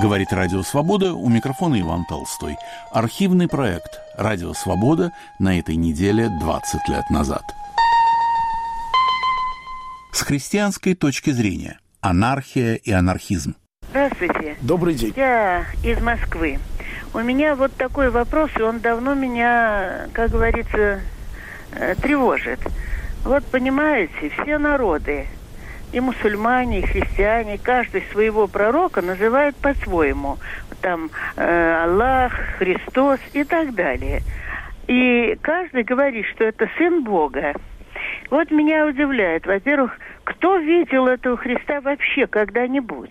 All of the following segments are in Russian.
Говорит Радио Свобода, у микрофона Иван Толстой. Архивный проект Радио Свобода на этой неделе 20 лет назад. С христианской точки зрения. Анархия и анархизм. Здравствуйте. Добрый день. Я из Москвы. У меня вот такой вопрос, и он давно меня, как говорится, тревожит. Вот понимаете, все народы, и мусульмане, и христиане, каждый своего пророка называют по-своему. Там Аллах, Христос и так далее. И каждый говорит, что это сын Бога. Вот меня удивляет, во-первых, кто видел этого Христа вообще когда-нибудь?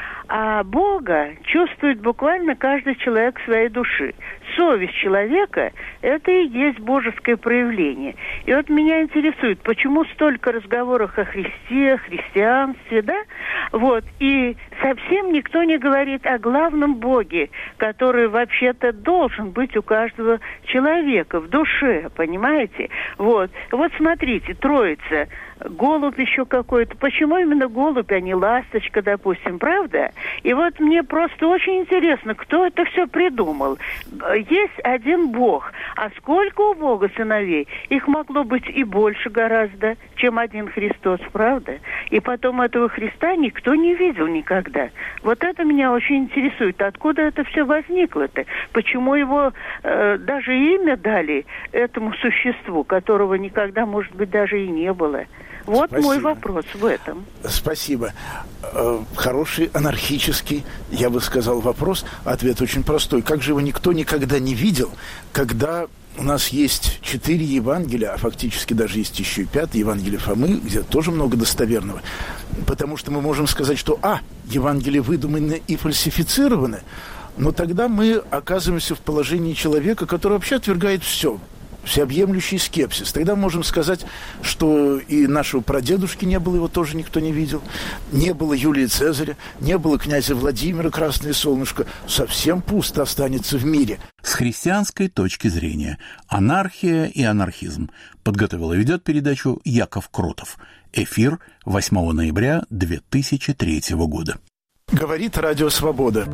А Бога чувствует буквально каждый человек в своей души. Совесть человека – это и есть божеское проявление. И вот меня интересует, почему столько разговоров о Христе, о христианстве, да? Вот. И совсем никто не говорит о главном Боге, который вообще-то должен быть у каждого человека в душе, понимаете? Вот. Вот смотрите, Троица, голубь еще какой-то. Почему именно голубь, а не ласточка, допустим, правда? И вот мне просто очень интересно, кто это все придумал. Есть один Бог, а сколько у Бога сыновей? Их могло быть и больше гораздо, чем один Христос, правда? И потом этого Христа никто не видел никогда. Вот это меня очень интересует. Откуда это все возникло-то? Почему его даже имя дали этому существу, которого никогда, может быть, даже и не было? Вот спасибо. Мой вопрос в этом. Спасибо. Хороший, анархический, я бы сказал, вопрос. Ответ очень простой. Как же его никто никогда не видел, когда у нас есть 4 Евангелия, а фактически даже есть еще и 5 Евангелие Фомы, где тоже много достоверного. Потому что мы можем сказать, что Евангелия выдуманы и фальсифицированы, но тогда мы оказываемся в положении человека, который вообще отвергает все. Всеобъемлющий скепсис. Тогда можем сказать, что и нашего прадедушки не было, его тоже никто не видел. Не было Юлия Цезаря, не было князя Владимира, Красное Солнышко. Совсем пусто останется в мире. С христианской точки зрения. Анархия и анархизм. Подготовил и ведет передачу Яков Кротов. Эфир 8 ноября 2003 года. Говорит Радио Свобода.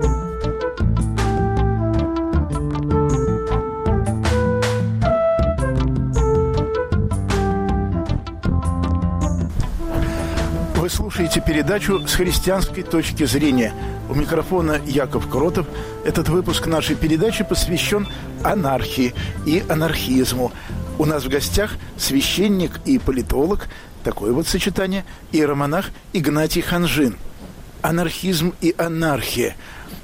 Вы слушаете передачу «С христианской точки зрения». У микрофона Яков Кротов. Этот выпуск нашей передачи посвящен анархии и анархизму. У нас в гостях священник и политолог, такое вот сочетание, иеромонах Игнатий Ханжин. Анархизм и анархия.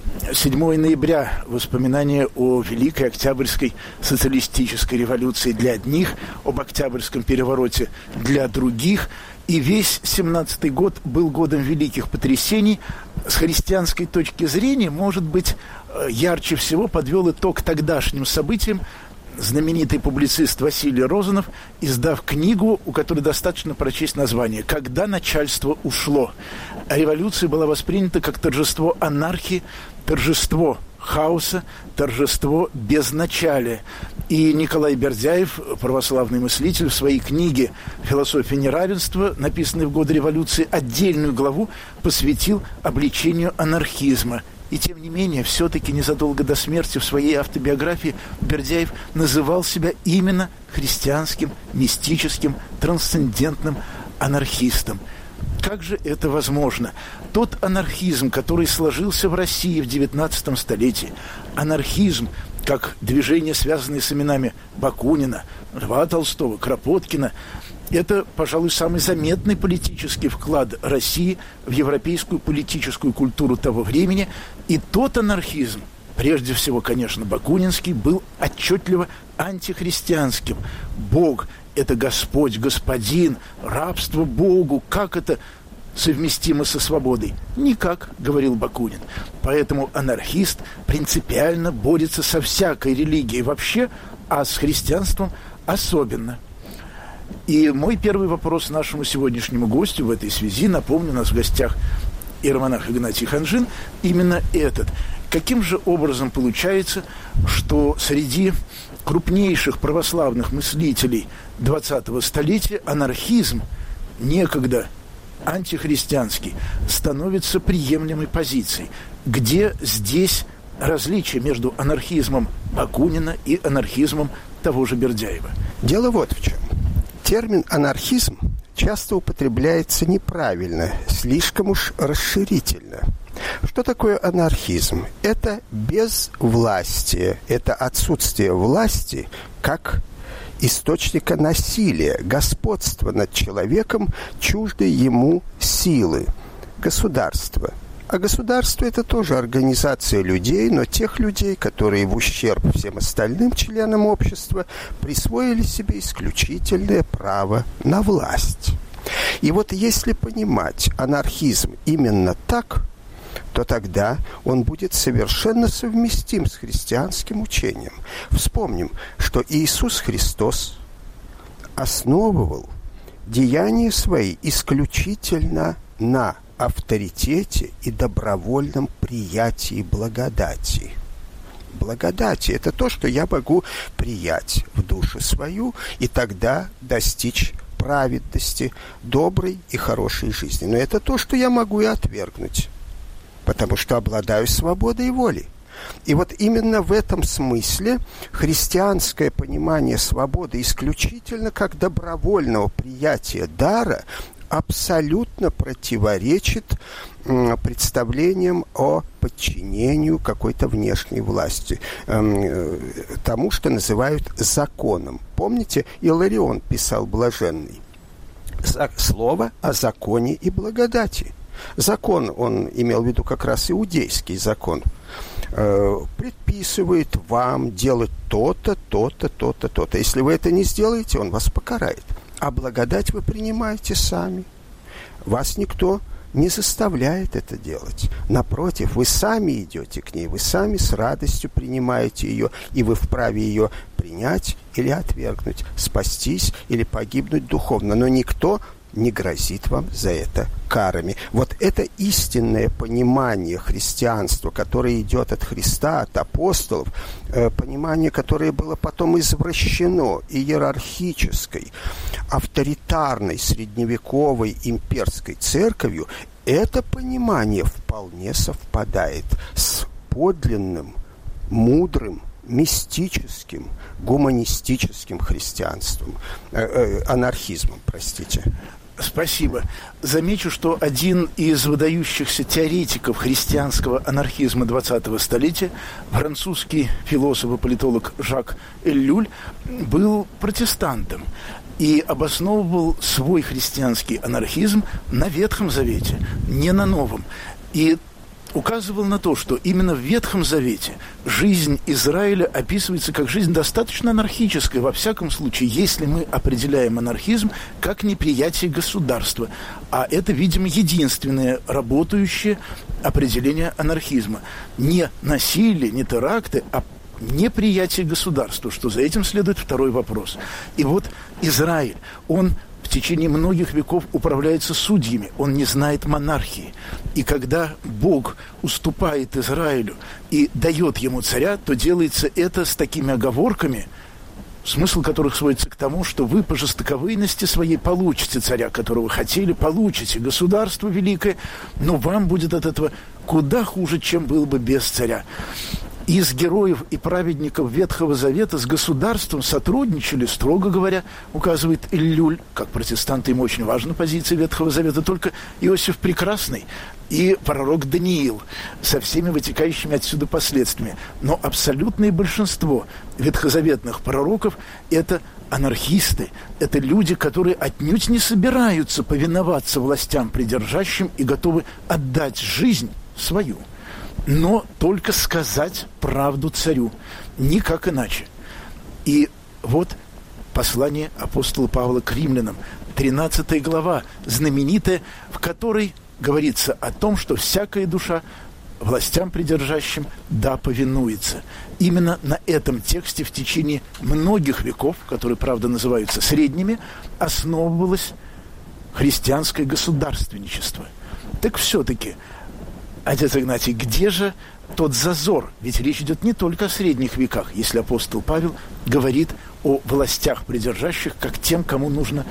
7 ноября – воспоминания о Великой Октябрьской социалистической революции для одних, об Октябрьском перевороте для других. И весь 17-й год был годом великих потрясений. С христианской точки зрения, может быть, ярче всего подвел итог тогдашним событиям знаменитый публицист Василий Розанов, издав книгу, у которой достаточно прочесть название «Когда начальство ушло». А революция была воспринята как торжество анархии, торжество хаоса, торжество безначалия. И Николай Бердяев, православный мыслитель, в своей книге «Философия неравенства», написанной в годы революции, отдельную главу посвятил обличению анархизма. И тем не менее, все-таки незадолго до смерти в своей автобиографии Бердяев называл себя именно христианским, мистическим, трансцендентным анархистом. Как же это возможно? Тот анархизм, который сложился в России в XIX столетии, анархизм, как движение, связанное с именами Бакунина, Льва Толстого, Кропоткина, это, пожалуй, самый заметный политический вклад России в европейскую политическую культуру того времени. И тот анархизм, прежде всего, конечно, бакунинский, был отчетливо антихристианским. Бог – это Господь, Господин, рабство Богу. Как это совместимо со свободой? Никак, говорил Бакунин. Поэтому анархист принципиально борется со всякой религией вообще, а с христианством особенно. И мой первый вопрос нашему сегодняшнему гостю в этой связи, напомню, у нас в гостях иеромонах Игнатий Ханжин, именно этот. Каким же образом получается, что среди крупнейших православных мыслителей 20-го столетия анархизм, некогда антихристианский, становится приемлемой позицией. Где здесь различие между анархизмом Бакунина и анархизмом того же Бердяева? Дело вот в чем. Термин «анархизм» часто употребляется неправильно, слишком уж расширительно. Что такое анархизм? Это безвластие, это отсутствие власти как источника насилия, господства над человеком, чуждой ему силы, государства. А государство – это тоже организация людей, но тех людей, которые в ущерб всем остальным членам общества присвоили себе исключительное право на власть. И вот если понимать анархизм именно так, то тогда он будет совершенно совместим с христианским учением. Вспомним, что Иисус Христос основывал деяния свои исключительно на авторитете и добровольном приятии благодати. Благодати – это то, что я могу приять в душу свою и тогда достичь праведности, доброй и хорошей жизни. Но это то, что я могу и отвергнуть, потому что обладаю свободой воли. И вот именно в этом смысле христианское понимание свободы исключительно как добровольного приятия дара абсолютно противоречит представлениям о подчинению какой-то внешней власти, тому, что называют законом. Помните, Иларион писал блаженный слово о законе и благодати. Закон, он имел в виду как раз иудейский закон, предписывает вам делать то-то, то-то, то-то, то-то. Если вы это не сделаете, он вас покарает. А благодать вы принимаете сами. Вас никто не заставляет это делать. Напротив, вы сами идете к ней, вы сами с радостью принимаете ее, и вы вправе ее принять или отвергнуть, спастись или погибнуть духовно. Но никто не грозит вам за это карами. Вот это истинное понимание христианства, которое идет от Христа, от апостолов, понимание, которое было потом извращено иерархической, авторитарной, средневековой имперской церковью, это понимание вполне совпадает с подлинным, мудрым, мистическим, гуманистическим христианством, анархизмом, простите. Спасибо. Замечу, что один из выдающихся теоретиков христианского анархизма 20-го столетия, французский философ и политолог Жак Ellul, был протестантом и обосновывал свой христианский анархизм на Ветхом Завете, не на Новом. И указывал на то, что именно в Ветхом Завете жизнь Израиля описывается как жизнь достаточно анархическая, во всяком случае, если мы определяем анархизм как неприятие государства. А это, видимо, единственное работающее определение анархизма. Не насилие, не теракты, а неприятие государства, что за этим следует второй вопрос. И вот Израиль, он в течение многих веков управляется судьями, он не знает монархии. И когда Бог уступает Израилю и дает ему царя, то делается это с такими оговорками, смысл которых сводится к тому, что вы по жестоковыйности своей получите царя, которого хотели, получите государство великое, но вам будет от этого куда хуже, чем было бы без царя. Из героев и праведников Ветхого Завета с государством сотрудничали, строго говоря, указывает Ellul, как протестанты, им очень важна позиция Ветхого Завета, только Иосиф Прекрасный и пророк Даниил со всеми вытекающими отсюда последствиями. Но абсолютное большинство ветхозаветных пророков – это анархисты, это люди, которые отнюдь не собираются повиноваться властям придержащим и готовы отдать жизнь свою, но только сказать правду царю, никак иначе. И вот послание апостола Павла к римлянам, 13 глава, знаменитая, в которой говорится о том, что всякая душа властям придержащим да повинуется. Именно на этом тексте в течение многих веков, которые, правда, называются средними, основывалось христианское государственничество. Так все-таки, отец Игнатий, где же тот зазор? Ведь речь идет не только о средних веках, если апостол Павел говорит о властях придержащих, как тем, кому нужно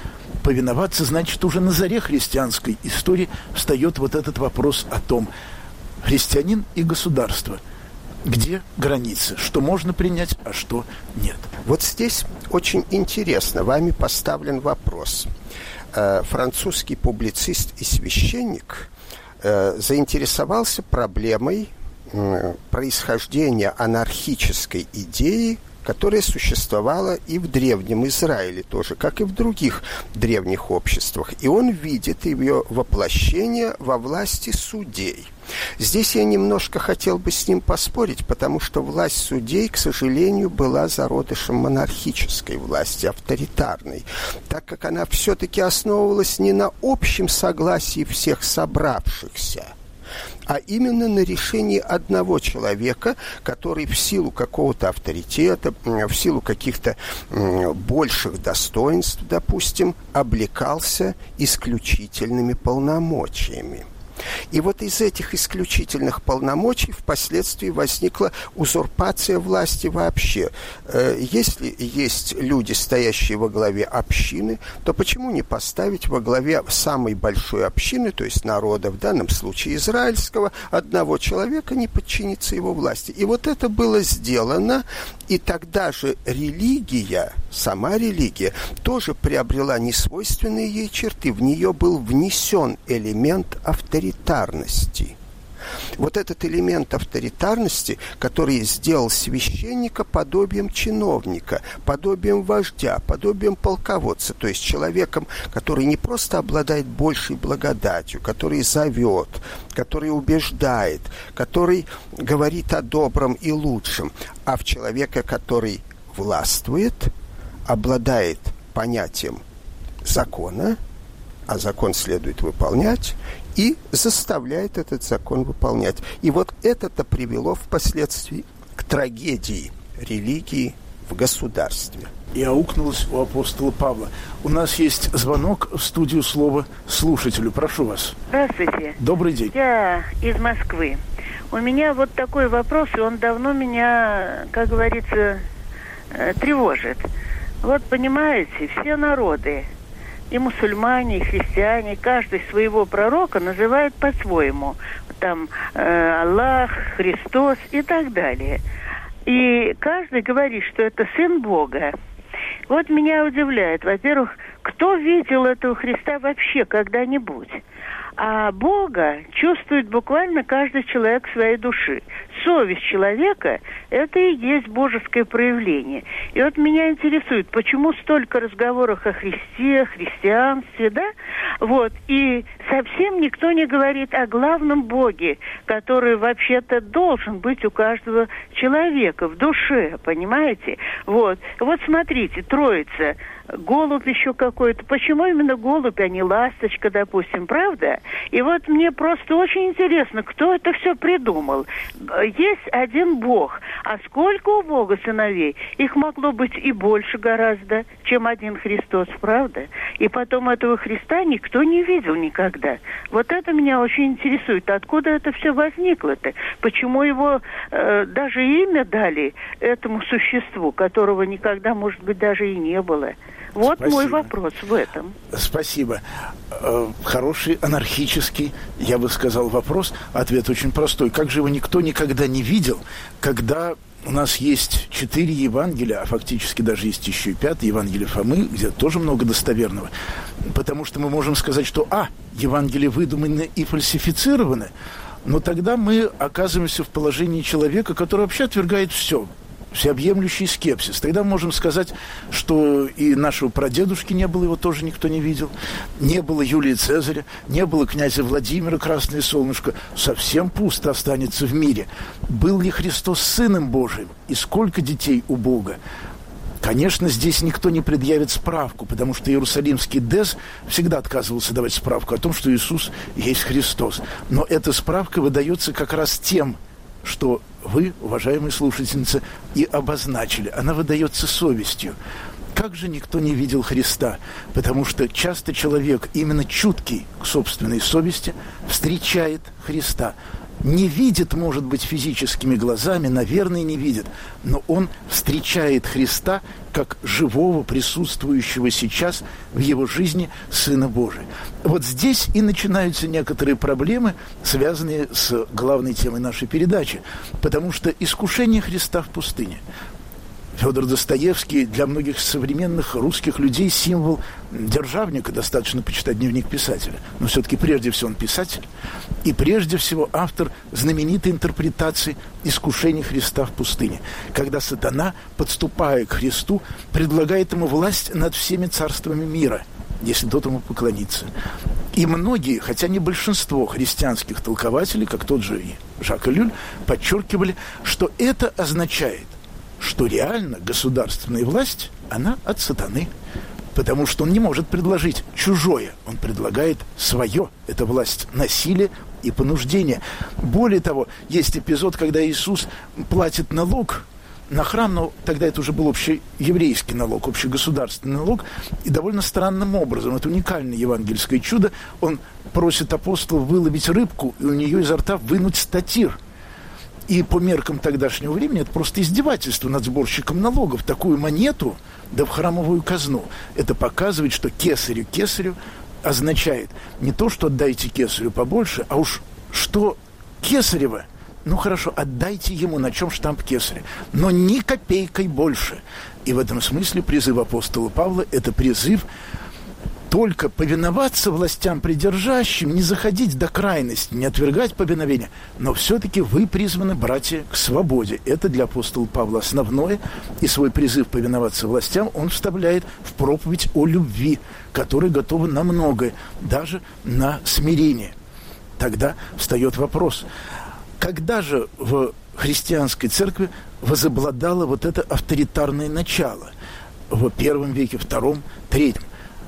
повиноваться, значит, уже на заре христианской истории встает вот этот вопрос о том, христианин и государство, где границы, что можно принять, а что нет. Вот здесь очень интересно, вами поставлен вопрос. Французский публицист и священник заинтересовался проблемой происхождения анархической идеи, которая существовала и в Древнем Израиле тоже, как и в других древних обществах. И он видит ее воплощение во власти судей. Здесь я немножко хотел бы с ним поспорить, потому что власть судей, к сожалению, была зародышем монархической власти, авторитарной, так как она все-таки основывалась не на общем согласии всех собравшихся, а именно на решении одного человека, который в силу какого-то авторитета, в силу каких-то больших достоинств, допустим, облекался исключительными полномочиями. И вот из этих исключительных полномочий впоследствии возникла узурпация власти вообще. Если есть люди, стоящие во главе общины, то почему не поставить во главе самой большой общины, то есть народа, в данном случае израильского, одного человека, не подчиниться его власти? И вот это было сделано, и тогда же религия, сама религия, тоже приобрела несвойственные ей черты. В нее был внесен элемент авторитарности. Вот этот элемент авторитарности, который сделал священника подобием чиновника, подобием вождя, подобием полководца, то есть человеком, который не просто обладает большей благодатью, который зовет, который убеждает, который говорит о добром и лучшем, а в человека, который властвует, обладает понятием закона, а закон следует выполнять, и заставляет этот закон выполнять. И вот это-то привело впоследствии к трагедии религии в государстве. И аукнулось у апостола Павла. У нас есть звонок в студию «Слово слушателю». Прошу вас. Здравствуйте. Добрый день. Я из Москвы. У меня вот такой вопрос, и он давно меня, как говорится, тревожит. Вот понимаете, все народы, и мусульмане, и христиане, каждый своего пророка называют по-своему. Там Аллах, Христос и так далее. И каждый говорит, что это сын Бога. Вот меня удивляет, во-первых, кто видел этого Христа вообще когда-нибудь? А Бога чувствует буквально каждый человек в своей души. Совесть человека – это и есть божеское проявление. И вот меня интересует, почему столько разговоров о Христе, христианстве, да? Вот. И совсем никто не говорит о главном Боге, который вообще-то должен быть у каждого человека в душе, понимаете? Вот. Вот смотрите, Троица, голубь еще какой-то. Почему именно голубь, а не ласточка, допустим, правда? И вот мне просто очень интересно, кто это все придумал. Есть один Бог, а сколько у Бога сыновей? Их могло быть и больше гораздо, чем один Христос, правда? И потом этого Христа никто не видел никогда. Вот это меня очень интересует. Откуда это все возникло-то? Почему его даже имя дали этому существу, которого никогда, может быть, даже и не было? Вот спасибо. Мой вопрос в этом. Спасибо. Хороший, анархический, я бы сказал, вопрос. Ответ очень простой. Как же его никто никогда не видел, когда у нас есть 4 Евангелия, а фактически даже есть еще и 5 Евангелие Фомы, где тоже много достоверного. Потому что мы можем сказать, что Евангелия выдуманы и фальсифицированы, но тогда мы оказываемся в положении человека, который вообще отвергает все. Всеобъемлющий скепсис. Тогда мы можем сказать, что и нашего прадедушки не было, его тоже никто не видел. Не было Юлия Цезаря, не было князя Владимира, Красное Солнышко. Совсем пусто останется в мире. Был ли Христос Сыном Божиим? И сколько детей у Бога? Конечно, здесь никто не предъявит справку, потому что Иерусалимский ДЭС всегда отказывался давать справку о том, что Иисус есть Христос. Но эта справка выдается как раз тем, что вы, уважаемые слушательницы, и обозначили. Она выдается совестью. Как же никто не видел Христа? Потому что часто человек, именно чуткий к собственной совести, встречает Христа. не видит, может быть, физическими глазами, наверное, не видит, но он встречает Христа как живого, присутствующего сейчас в его жизни Сына Божия. Вот здесь и начинаются некоторые проблемы, связанные с главной темой нашей передачи, потому что искушение Христа в пустыне. Федор Достоевский для многих современных русских людей символ державника, достаточно почитать дневник писателя. Но все-таки прежде всего он писатель, и прежде всего автор знаменитой интерпретации искушения Христа в пустыне, когда сатана, подступая к Христу, предлагает ему власть над всеми царствами мира, если тот ему поклонится. И многие, хотя не большинство христианских толкователей, как тот же и Жак Ellul, подчеркивали, что это означает, что реально государственная власть, она от сатаны. Потому что он не может предложить чужое, он предлагает свое. Это власть насилия и понуждения. Более того, есть эпизод, когда Иисус платит налог на храм, но тогда это уже был общееврейский налог, общегосударственный налог, и довольно странным образом, это уникальное евангельское чудо, он просит апостолов выловить рыбку и у нее изо рта вынуть статир. И по меркам тогдашнего времени это просто издевательство над сборщиком налогов. Такую монету, да в храмовую казну. Это показывает, что кесарю означает не то, что отдайте кесарю побольше, а уж что кесарево, ну хорошо, отдайте ему, на чем штамп кесаря, но ни копейкой больше. И в этом смысле призыв апостола Павла – это призыв только повиноваться властям придержащим, не заходить до крайности, не отвергать повиновение, но все-таки вы призваны, братья, к свободе. Это для апостола Павла основное, и свой призыв повиноваться властям он вставляет в проповедь о любви, которая готова на многое, даже на смирение. Тогда встает вопрос, когда же в христианской церкви возобладало вот это авторитарное начало? В первом веке, втором, третьем.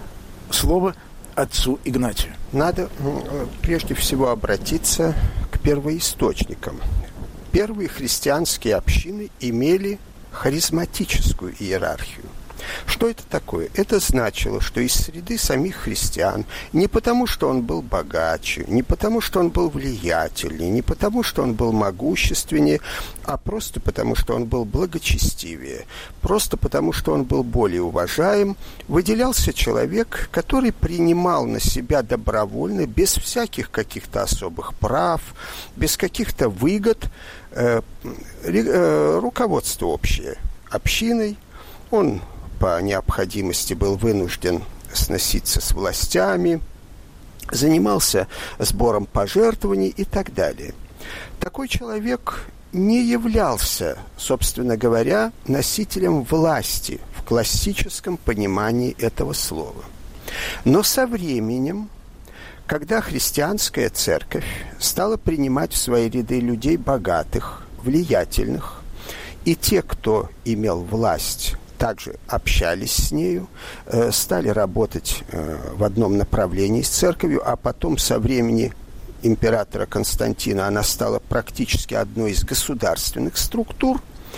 Слово отцу Игнатию. Надо прежде всего обратиться к первоисточникам. Первые христианские общины имели харизматическую иерархию. Что это такое? Это значило, что из среды самих христиан, не потому, что он был богаче, не потому, что он был влиятельнее, не потому, что он был могущественнее, а просто потому, что он был благочестивее, просто потому, что он был более уважаем, выделялся человек, который принимал на себя добровольно, без всяких каких-то особых прав, без каких-то выгод, руководство общее общиной. Он по необходимости был вынужден сноситься с властями, занимался сбором пожертвований и так далее. Такой человек не являлся, собственно говоря, носителем власти в классическом понимании этого слова. Но со временем, когда христианская церковь стала принимать в свои ряды людей богатых, влиятельных, и те, кто имел власть, также общались с нею, стали работать в одном направлении с церковью, а потом со времени императора Константина она стала практически одной из государственных структур.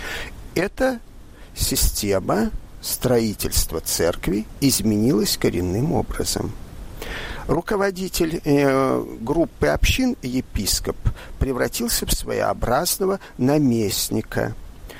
Эта система строительства церкви изменилась коренным образом. Руководитель группы общин, епископ, превратился в своеобразного наместника.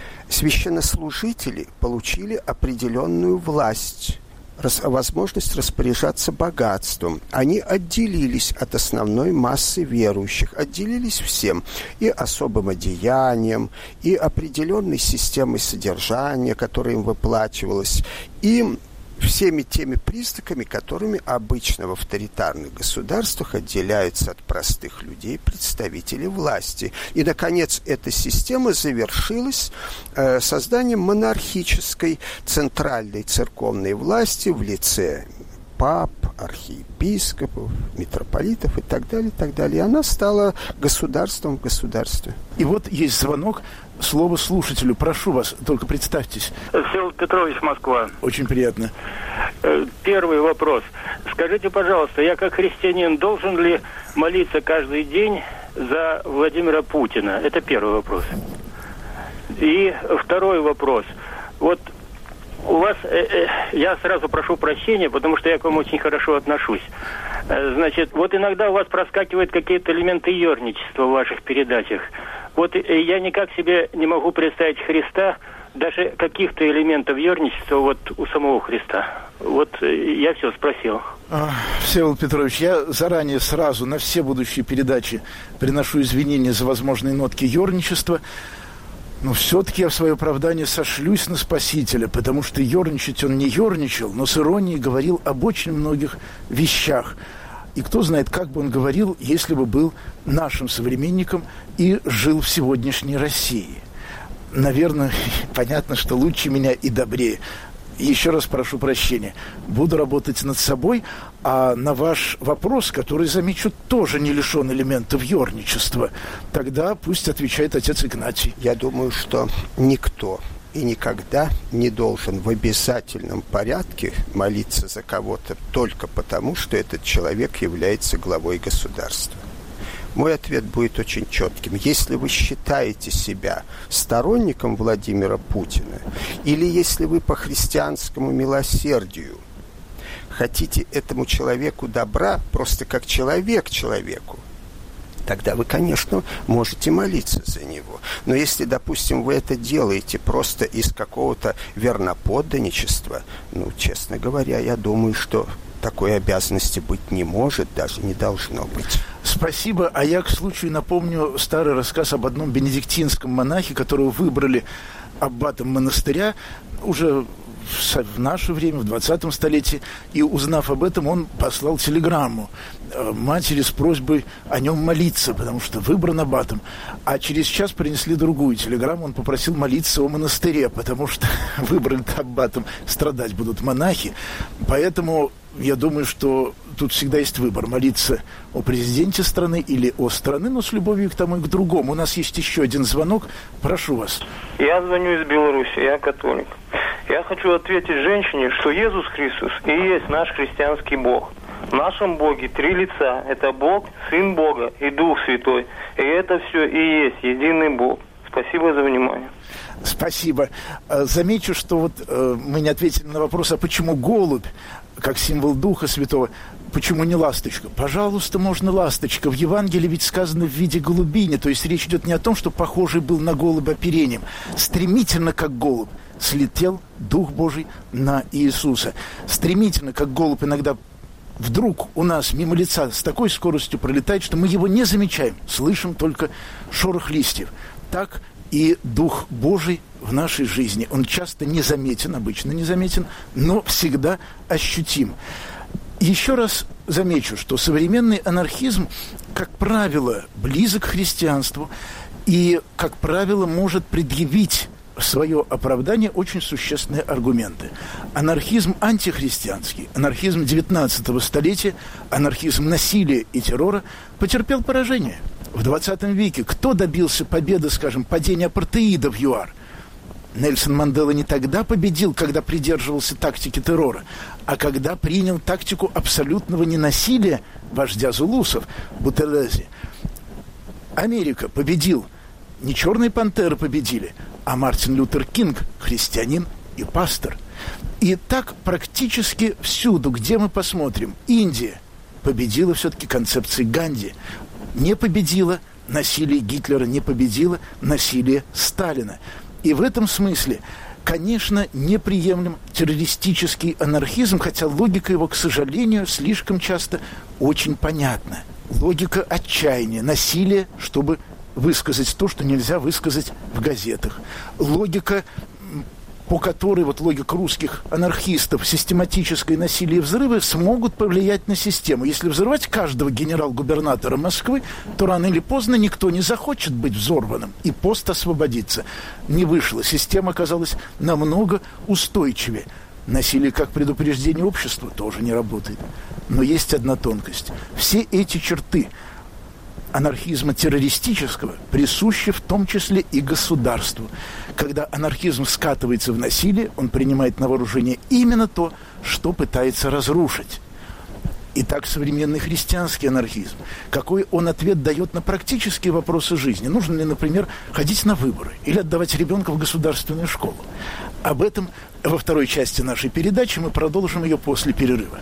Священнослужители получили определенную власть, возможность распоряжаться богатством. Они отделились от основной массы верующих, отделились всем, и особым одеянием, и определенной системой содержания, которая им выплачивалась, и всеми теми признаками, которыми обычно в авторитарных государствах отделяются от простых людей представители власти. И, наконец, эта система завершилась созданием монархической центральной церковной власти в лице пап, архиепископов, митрополитов и так далее, и так далее. И она стала государством в государстве. И вот есть звонок. Слово слушателю. Прошу вас, только представьтесь. Всеволод Петрович, Москва. Очень приятно. Первый вопрос. Скажите, пожалуйста, я как христианин должен ли молиться каждый день за Владимира Путина? Это первый вопрос. И второй вопрос. Вот у вас, я сразу прошу прощения, потому что я к вам очень хорошо отношусь. Значит, вот иногда у вас проскакивают какие-то элементы ерничества в ваших передачах. Вот я никак себе не могу представить Христа, даже каких-то элементов ерничества вот у самого Христа. Вот я все спросил. Всеволод Петрович, я заранее сразу на все будущие передачи приношу извинения за возможные нотки ерничества. Но все-таки я в свое оправдание сошлюсь на Спасителя, потому что ерничать он не ерничал, но с иронией говорил об очень многих вещах. И кто знает, как бы он говорил, если бы был нашим современником и жил в сегодняшней России. Наверное, понятно, что лучше меня и добрее. Еще раз прошу прощения. Буду работать над собой, а на ваш вопрос, который, замечу, тоже не лишен элементов ерничества, тогда пусть отвечает отец Игнатий. Я думаю, что никто и никогда не должен в обязательном порядке молиться за кого-то только потому, что этот человек является главой государства. Мой ответ будет очень четким. Если вы считаете себя сторонником Владимира Путина, или если вы по христианскому милосердию хотите этому человеку добра, просто как человек человеку, тогда вы, конечно, можете молиться за него. Но если, допустим, вы это делаете просто из какого-то верноподданничества, честно говоря, я думаю, что такой обязанности быть не может, даже не должно быть. Спасибо. А я, к случаю, напомню старый рассказ об одном бенедиктинском монахе, которого выбрали аббатом монастыря уже в наше время, в 20 столетии. И, узнав об этом, он послал телеграмму матери с просьбой о нем молиться, потому что выбран аббатом. А через час принесли другую телеграмму. Он попросил молиться о монастыре, потому что выбран аббатом страдать будут монахи. Поэтому я думаю, что тут всегда есть выбор: молиться о президенте страны или о стране, но с любовью к тому и к другому. У нас есть еще один звонок. Прошу вас. Я звоню из Беларуси, я католик. Я хочу ответить женщине, что Иисус Христос и есть наш христианский Бог. В нашем Боге 3 лица. Это Бог, Сын Бога и Дух Святой. И это все и есть единый Бог. Спасибо за внимание. Спасибо. Замечу, что вот мы не ответили на вопрос, а почему голубь, как символ Духа Святого, почему не ласточка? Пожалуйста, можно ласточка. В Евангелии ведь сказано в виде голубини, то есть речь идет не о том, что похожий был на голубя оперением. Стремительно, как голубь, слетел Дух Божий на Иисуса. Стремительно, как голубь, иногда вдруг у нас мимо лица с такой скоростью пролетает, что мы его не замечаем, слышим только шорох листьев. Так и Дух Божий в нашей жизни. Он часто незаметен, обычно незаметен, но всегда ощутим. Еще раз замечу, что современный анархизм, как правило, близок к христианству и, как правило, может предъявить в свое оправдание очень существенные аргументы. Анархизм антихристианский, анархизм 19 столетия, анархизм насилия и террора потерпел поражение. В 20 веке кто добился победы, скажем, падения апартеида в ЮАР? Нельсон Мандела не тогда победил, когда придерживался тактики террора, а когда принял тактику абсолютного ненасилия вождя зулусов Бутелези. Америка победил. Не черные пантеры победили, а Мартин Лютер Кинг, христианин и пастор. И так практически всюду, где мы посмотрим. Индия победила все-таки концепции Ганди. Не победила насилие Гитлера, не победила насилие Сталина. И в этом смысле, конечно, неприемлем террористический анархизм, хотя логика его, к сожалению, слишком часто очень понятна. Логика отчаяния, насилия, чтобы высказать то, что нельзя высказать в газетах. Логика, по которой, вот логика русских анархистов, систематическое насилие и взрывы смогут повлиять на систему. Если взрывать каждого генерал-губернатора Москвы, то рано или поздно никто не захочет быть взорванным, и пост освободиться. Не вышло. Система оказалась намного устойчивее. Насилие как предупреждение общества тоже не работает. Но есть одна тонкость. Все эти черты анархизма террористического присущи в том числе и государству. Когда анархизм скатывается в насилие, он принимает на вооружение именно то, что пытается разрушить. Итак, современный христианский анархизм. Какой он ответ дает на практические вопросы жизни? Нужно ли, например, ходить на выборы или отдавать ребенка в государственную школу? Об этом Во второй части нашей передачи мы продолжим ее после перерыва.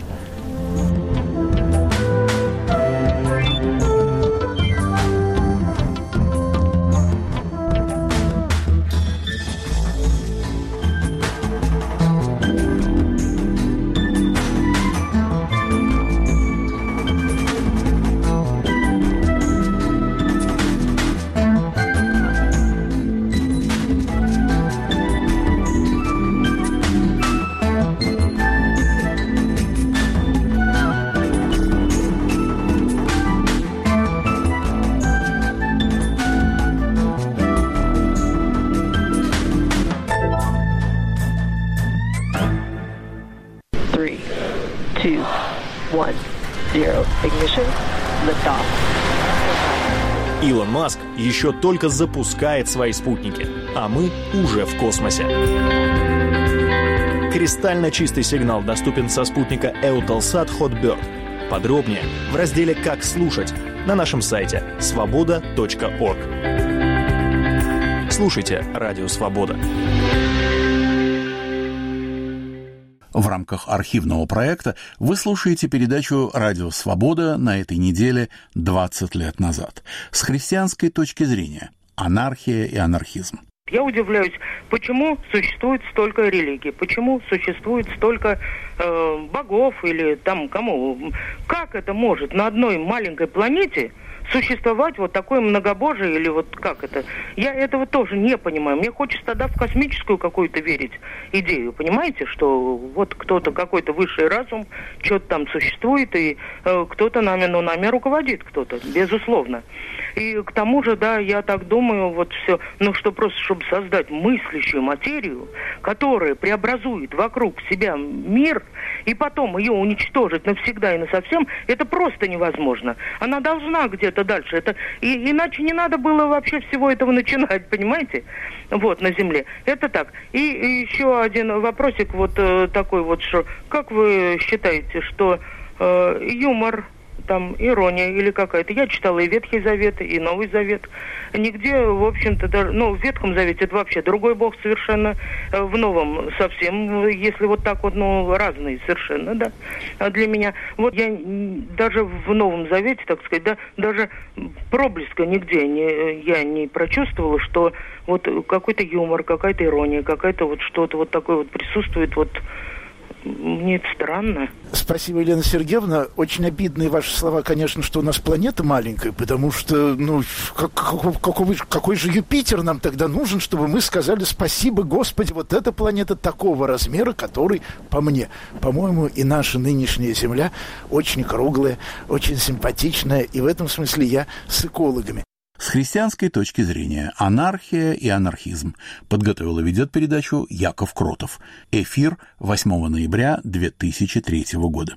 Илон Маск еще только запускает свои спутники, а мы уже в космосе. Кристально чистый сигнал доступен со спутника Eutelsat Hotbird. Подробнее в разделе «Как слушать» на нашем сайте svoboda.org. Слушайте Радио Свобода. В рамках архивного проекта вы слушаете передачу «Радио Свобода» на этой неделе 20 лет назад. С христианской точки зрения. Анархия и анархизм. Я удивляюсь, почему существует столько религий, почему существует столько богов или там кому. Как это может на одной маленькой планете существовать вот такое многобожие или вот как это? Я этого тоже не понимаю. Мне хочется тогда в космическую какую-то верить идею, понимаете, что вот кто-то, какой-то высший разум, что-то там существует, и кто-то нами руководит, кто-то, безусловно. И к тому же, да, я так думаю, вот все, что просто, чтобы создать мыслящую материю, которая преобразует вокруг себя мир, и потом ее уничтожить навсегда и насовсем, это просто невозможно. Она должна где-то дальше. Иначе не надо было вообще всего этого начинать, понимаете? Вот, на Земле. Это так. И еще один вопросик вот такой вот, что как вы считаете, что юмор, там, ирония или какая-то. Я читала и Ветхий Завет, и Новый Завет. Нигде, в общем-то, даже, в Ветхом Завете это вообще другой Бог совершенно, в Новом совсем, если вот так вот, разные совершенно, да, для меня. Вот я даже в Новом Завете, так сказать, да, даже проблеска нигде я не прочувствовала, что вот какой-то юмор, какая-то ирония, какая-то вот что-то вот такое вот присутствует, вот. Мне это странно. Спасибо, Елена Сергеевна. Очень обидные ваши слова, конечно, что у нас планета маленькая, потому что, какой же Юпитер нам тогда нужен, чтобы мы сказали спасибо, Господи, вот эта планета такого размера, который, по-моему, и наша нынешняя Земля очень круглая, очень симпатичная, и в этом смысле я с экологами. С христианской точки зрения. Анархия и анархизм. Подготовил и ведет передачу Яков Кротов. Эфир 8 ноября 2003 года.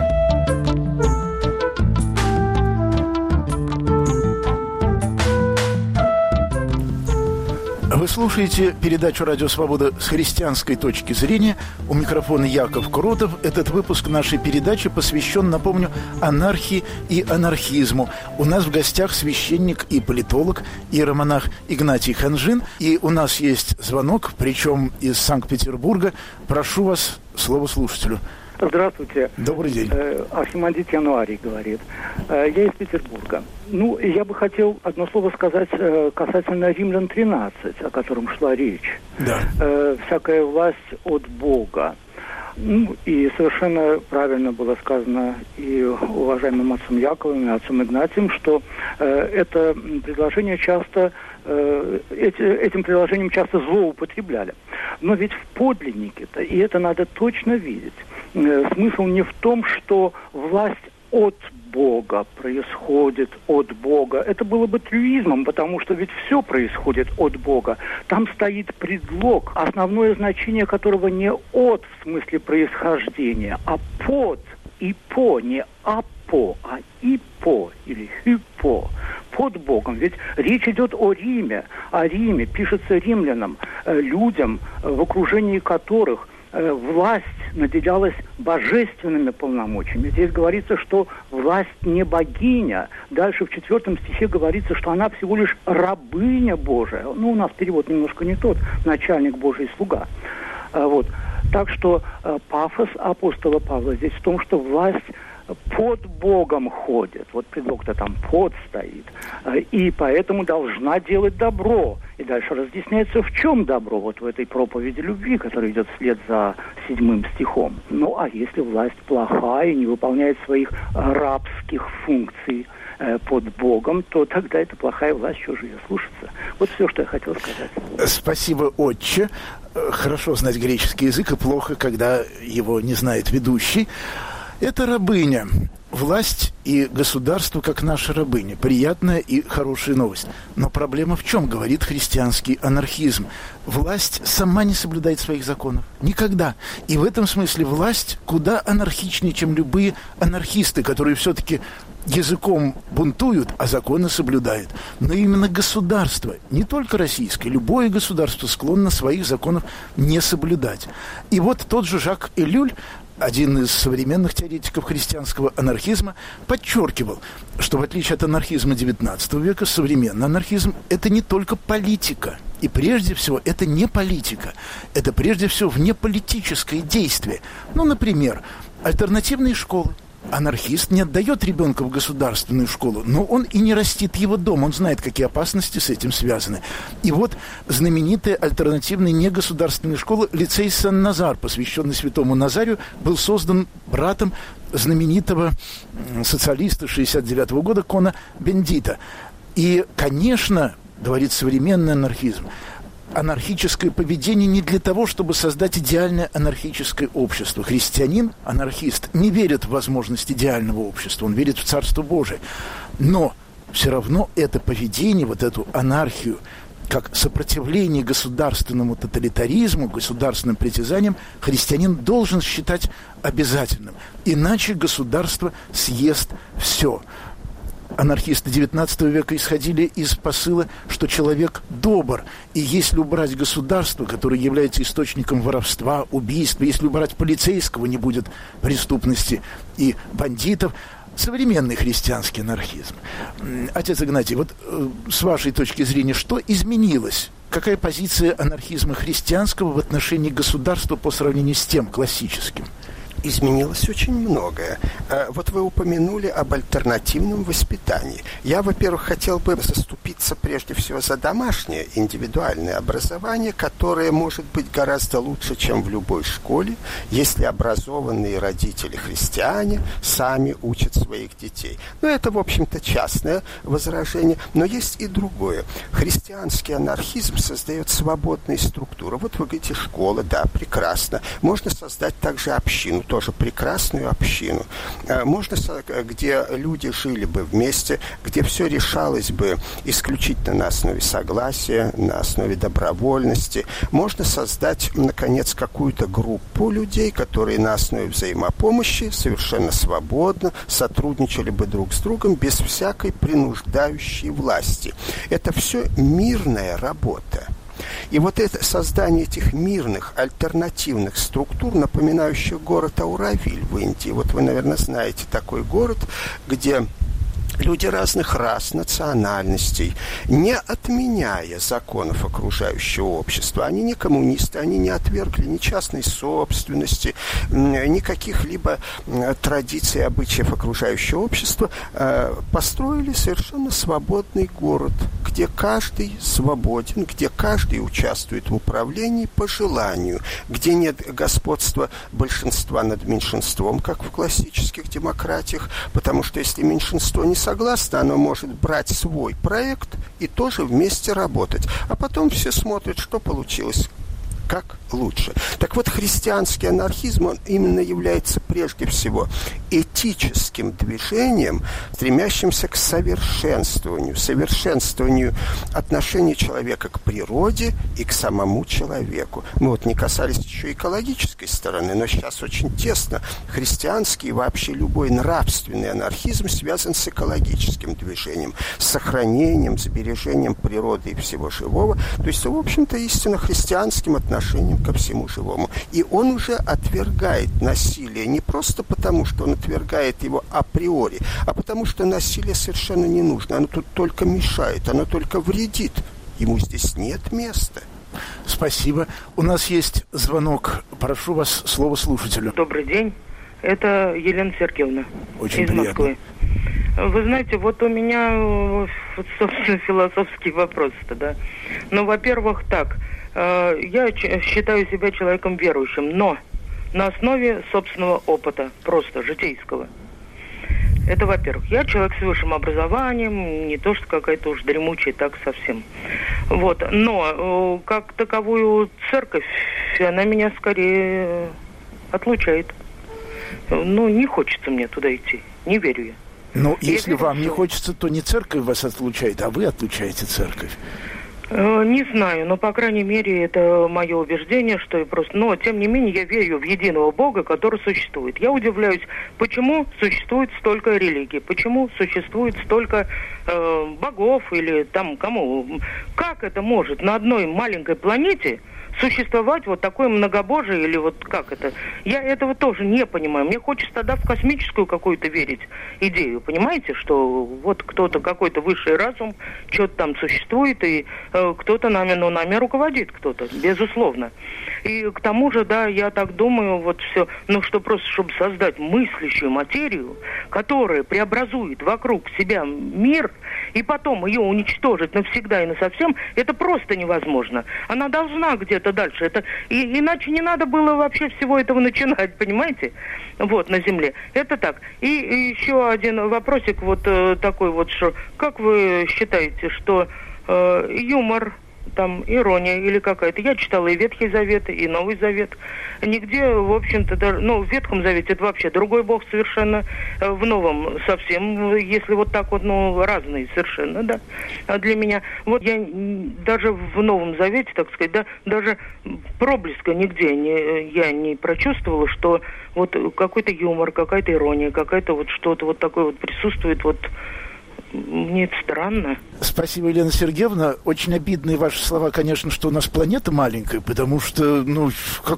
Вы слушаете передачу «Радио Свобода» с христианской точки зрения. У микрофона Яков Кротов. Этот выпуск нашей передачи посвящен, напомню, анархии и анархизму. У нас в гостях священник и политолог, иеромонах Игнатий Ханжин. И у нас есть звонок, причем из Санкт-Петербурга. Прошу вас, слово слушателю. Здравствуйте. Добрый день. Архимандрит Януарий говорит. Я из Петербурга. Я бы хотел одно слово сказать касательно Римлян 13, о котором шла речь. Да. Всякая власть от Бога. И совершенно правильно было сказано и уважаемым отцом Яковом, и отцом Игнатием, что это предложение часто, этим предложением часто злоупотребляли. Но ведь в подлиннике-то, и это надо точно видеть, смысл не в том, что власть от Бога происходит от Бога. Это было бы трюизмом, потому что ведь все происходит от Бога. Там стоит предлог, основное значение которого не от в смысле происхождения, а под и по, не апо, а и по или хюпо, под Богом. Ведь речь идет о Риме, пишется римлянам, людям, в окружении которых власть наделялась божественными полномочиями. Здесь говорится, что власть не богиня. Дальше в 4 стихе говорится, что она всего лишь рабыня Божия. У нас перевод немножко не тот, начальник Божий слуга. Вот. Так что пафос апостола Павла здесь в том, что власть под Богом ходит. Вот предлог-то там под стоит. И поэтому должна делать добро. И дальше разъясняется, в чем добро. Вот в этой проповеди любви, которая идет вслед за 7 стихом. Ну, а если власть плохая и не выполняет своих рабских функций под Богом, то тогда эта плохая власть чего же ее слушаться. Вот все, что я хотел сказать. Спасибо, отче. Хорошо знать греческий язык, и плохо, когда его не знает ведущий. Это рабыня. Власть и государство, как наша рабыня. Приятная и хорошая новость. Но проблема в чем, говорит христианский анархизм? Власть сама не соблюдает своих законов. Никогда. И в этом смысле власть куда анархичнее, чем любые анархисты, которые все-таки языком бунтуют, а законы соблюдают. Но именно государство, не только российское, любое государство склонно своих законов не соблюдать. И вот тот же Жак Элюль, один из современных теоретиков христианского анархизма, подчеркивал, что в отличие от анархизма XIX века, современный анархизм – это не только политика. И прежде всего, это не политика. Это прежде всего внеполитическое действие. Ну, например, альтернативные школы. Анархист не отдает ребенка в государственную школу, но он и не растит его дома, он знает, какие опасности с этим связаны. И вот знаменитая альтернативная негосударственная школа лицей Сен-Назар, посвященный святому Назарию, был создан братом знаменитого социалиста 1969 года Кона Бендита. И, конечно, говорит современный анархизм, анархическое поведение не для того, чтобы создать идеальное анархическое общество. Христианин, анархист, не верит в возможность идеального общества, он верит в Царство Божие. Но все равно это поведение, вот эту анархию, как сопротивление государственному тоталитаризму, государственным притязаниям, христианин должен считать обязательным. Иначе государство съест все. Анархисты XIX века исходили из посыла, что человек добр. И если убрать государство, которое является источником воровства, убийства, если убрать полицейского, не будет преступности и бандитов, современный христианский анархизм. Отец Игнатий, вот с вашей точки зрения, что изменилось? Какая позиция анархизма христианского в отношении государства по сравнению с тем классическим? Изменилось очень многое. Вот вы упомянули об альтернативном воспитании. Я, во-первых, хотел бы заступиться прежде всего за домашнее индивидуальное образование, которое может быть гораздо лучше, чем в любой школе, если образованные родители-христиане сами учат своих детей. Но это, в общем-то, частное возражение. Но есть и другое. Христианский анархизм создает свободные структуры. Вот вы говорите, школа, да, прекрасно. Можно создать также общину, тоже прекрасную общину. Можно, где люди жили бы вместе, где все решалось бы исключительно на основе согласия, на основе добровольности. Можно создать, наконец, какую-то группу людей, которые на основе взаимопомощи совершенно свободно сотрудничали бы друг с другом без всякой принуждающей власти. Это все мирная работа. И вот это создание этих мирных, альтернативных структур, напоминающих город Ауравиль в Индии. Вот вы, наверное, знаете такой город, где люди разных рас, национальностей, не отменяя законов окружающего общества. Они не коммунисты, они не отвергли ни частной собственности, ни каких-либо традиций, обычаев окружающего общества. Построили совершенно свободный город, где каждый свободен, где каждый участвует в управлении по желанию, где нет господства большинства над меньшинством, как в классических демократиях, потому что если меньшинство не согласно, оно может брать свой проект и тоже вместе работать. А потом все смотрят, что получилось, как лучше. Так вот, христианский анархизм, он именно является прежде всего этическим движением, стремящимся к совершенствованию отношений человека к природе и к самому человеку. Мы вот не касались еще экологической стороны, но сейчас очень тесно христианский и вообще любой нравственный анархизм связан с экологическим движением, с сохранением, сбережением природы и всего живого, то есть, в общем-то, истинно христианским отношением ко всему живому. И он уже отвергает насилие не просто потому, что он отвергает его априори, а потому что насилие совершенно не нужно. Оно тут только мешает, оно только вредит. Ему здесь нет места. Спасибо. У нас есть звонок. Прошу вас, слово слушателю. Добрый день. Это Елена Сергеевна Очень из приятно. Москвы. Вы знаете, вот у меня, собственно, философский вопрос-то, да. Ну, во-первых, так. Я считаю себя человеком верующим, но на основе собственного опыта, просто житейского. Это, во-первых. Я человек с высшим образованием, не то что какая-то уж дремучая, так совсем. Вот. Но как таковую церковь, она меня скорее отлучает. Ну, не хочется мне туда идти. Не верю я. Ну, если вам не хочется, то не церковь вас отлучает, а вы отлучаете церковь. Не знаю, но, по крайней мере, это мое убеждение, что я просто... Но, тем не менее, я верю в единого Бога, который существует. Я удивляюсь, почему существует столько религий, почему существует столько богов или там кому. Как это может на одной маленькой планете существовать вот такое многобожие или вот как это? Я этого тоже не понимаю. Мне хочется тогда в космическую какую-то верить идею, понимаете, что вот кто-то, какой-то высший разум, что-то там существует, и кто-то нами руководит, кто-то, безусловно. И к тому же, да, я так думаю, вот все, ну что просто, чтобы создать мыслящую материю, которая преобразует вокруг себя мир, и потом ее уничтожить навсегда и насовсем, это просто невозможно. Она должна где-то дальше. Это, иначе не надо было вообще всего этого начинать, понимаете? Вот, на Земле. Это так. И еще один вопросик вот такой вот, что как вы считаете, что юмор, там, ирония или какая-то. Я читала и Ветхий Завет, и Новый Завет. Нигде, в общем-то, даже... Ну, в Ветхом Завете это вообще другой Бог совершенно. В Новом совсем, если вот так вот, ну, разные совершенно, да, для меня. Вот я даже в Новом Завете, так сказать, да, даже проблеска нигде я не прочувствовала, что вот какой-то юмор, какая-то ирония, какая-то вот что-то вот такое вот присутствует вот. Мне это странно. Спасибо, Елена Сергеевна. Очень обидные ваши слова, конечно, что у нас планета маленькая, потому что, ну,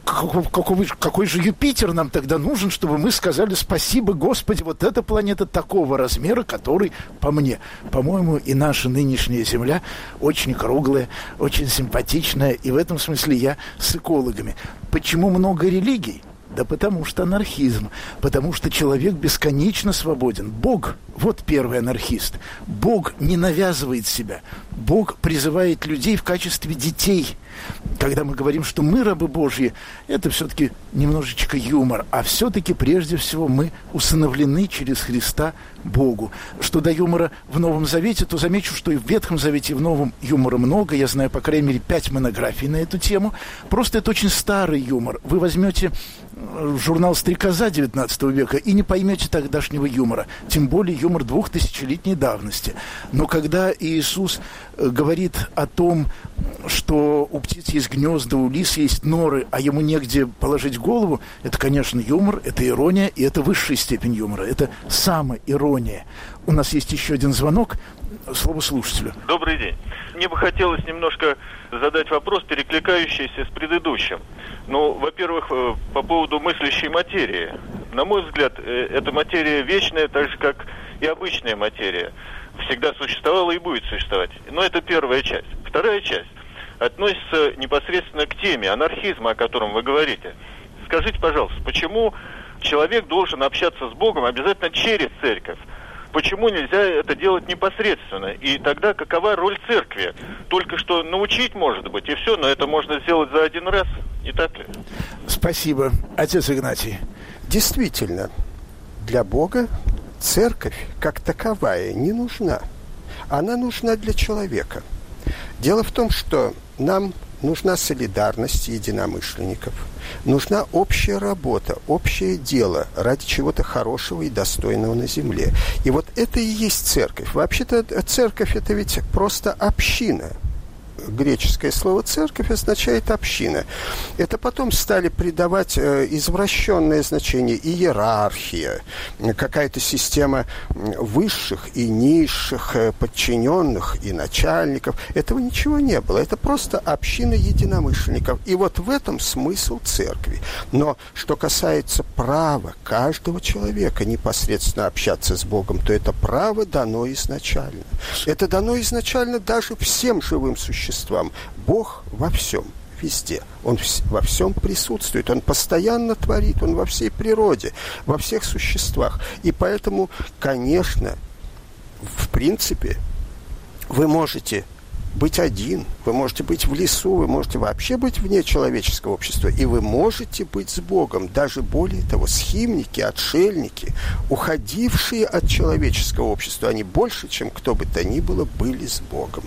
какой же Юпитер нам тогда нужен, чтобы мы сказали спасибо, Господи, вот эта планета такого размера, который, по-моему, и наша нынешняя Земля очень круглая, очень симпатичная, и в этом смысле я с экологами. Почему много религий? Да потому что анархизм, потому что человек бесконечно свободен. Бог, вот первый анархист, Бог не навязывает себя. Бог призывает людей в качестве детей. Когда мы говорим, что мы рабы Божьи, это все-таки немножечко юмор, а все-таки прежде всего мы усыновлены через Христа Богу. Что до юмора в Новом Завете, то замечу, что и в Ветхом Завете, и в Новом юмора много. Я знаю, по крайней мере, 5 монографий на эту тему. Просто это очень старый юмор. Вы возьмете журнал «Стрекоза» XIX века и не поймете тогдашнего юмора. Тем более юмор 2000-летней давности. Но когда Иисус говорит о том, что у птиц есть гнезда, у лис есть норы, а ему негде положить голову, это, конечно, юмор, это ирония, и это высшая степень юмора. Это самоирония. У нас есть еще один звонок. Слово слушателю. Добрый день. Мне бы хотелось немножко задать вопрос, перекликающийся с предыдущим. Ну, во-первых, по поводу мыслящей материи. На мой взгляд, эта материя вечная, так же, как и обычная материя. Всегда существовала и будет существовать. Но это первая часть. Вторая часть относится непосредственно к теме анархизма, о котором вы говорите. Скажите, пожалуйста, почему человек должен общаться с Богом обязательно через церковь? Почему нельзя это делать непосредственно? И тогда какова роль церкви? Только что научить, может быть, и все, но это можно сделать за один раз, не так ли? Спасибо. Отец Игнатий. Действительно, для Бога церковь как таковая не нужна. Она нужна для человека. Дело в том, что нам нужна солидарность единомышленников, нужна общая работа, общее дело ради чего-то хорошего и достойного на земле. И вот это и есть церковь. Вообще-то церковь – это ведь просто община. Греческое слово «церковь» означает «община». Это потом стали придавать извращенное значение иерархия, какая-то система высших и низших, подчиненных и начальников. Этого ничего не было. Это просто община единомышленников. И вот в этом смысл церкви. Но что касается права каждого человека непосредственно общаться с Богом, то это право дано изначально. Это дано изначально даже всем живым существам. существам. Бог во всем, везде. Он во всем присутствует, Он постоянно творит, Он во всей природе, во всех существах. И поэтому, конечно, в принципе, вы можете быть один, вы можете быть в лесу, вы можете вообще быть вне человеческого общества, и вы можете быть с Богом. Даже более того, схимники, отшельники, уходившие от человеческого общества, они больше, чем кто бы то ни было, были с Богом.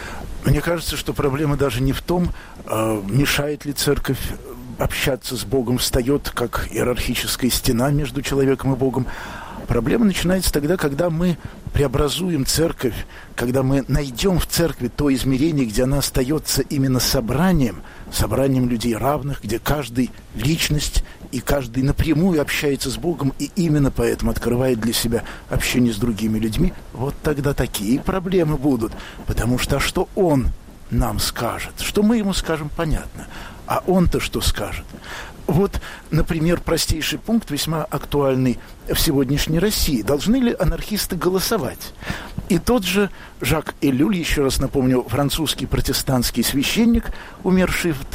Мне кажется, что проблема даже не в том, мешает ли церковь общаться с Богом, встает как иерархическая стена между человеком и Богом. Проблема начинается тогда, когда мы преобразуем церковь, когда мы найдем в церкви то измерение, где она остается именно собранием людей равных, где каждый личность и каждый напрямую общается с Богом и именно поэтому открывает для себя общение с другими людьми. Вот тогда такие проблемы будут, потому что что Он нам скажет, что мы Ему скажем, понятно, а Он-то что скажет? Вот, например, простейший пункт, весьма актуальный в сегодняшней России. Должны ли анархисты голосовать? И тот же Жак Элюль, еще раз напомню, французский протестантский священник, умерший в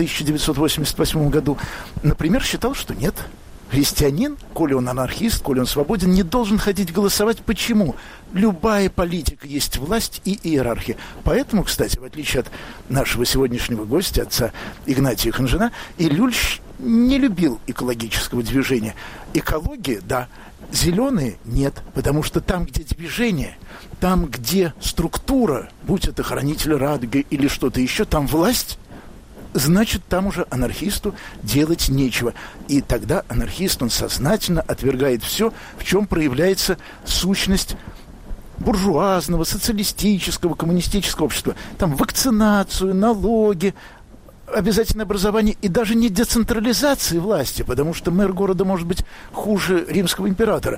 1988 году, например, считал, что нет. Христианин, коли он анархист, коли он свободен, не должен ходить голосовать. Почему? Любая политика есть власть и иерархия. Поэтому, кстати, в отличие от нашего сегодняшнего гостя, отца Игнатия Ханжина, Элюль не любил экологического движения. Экология, да, зеленые нет, потому что там, где движение, там, где структура, будь это хранитель радуги или что-то еще, там власть, значит, там уже анархисту делать нечего. И тогда анархист, он сознательно отвергает все, в чем проявляется сущность буржуазного, социалистического, коммунистического общества. Там вакцинацию, налоги, обязательное образование и даже не децентрализации власти, потому что мэр города может быть хуже римского императора,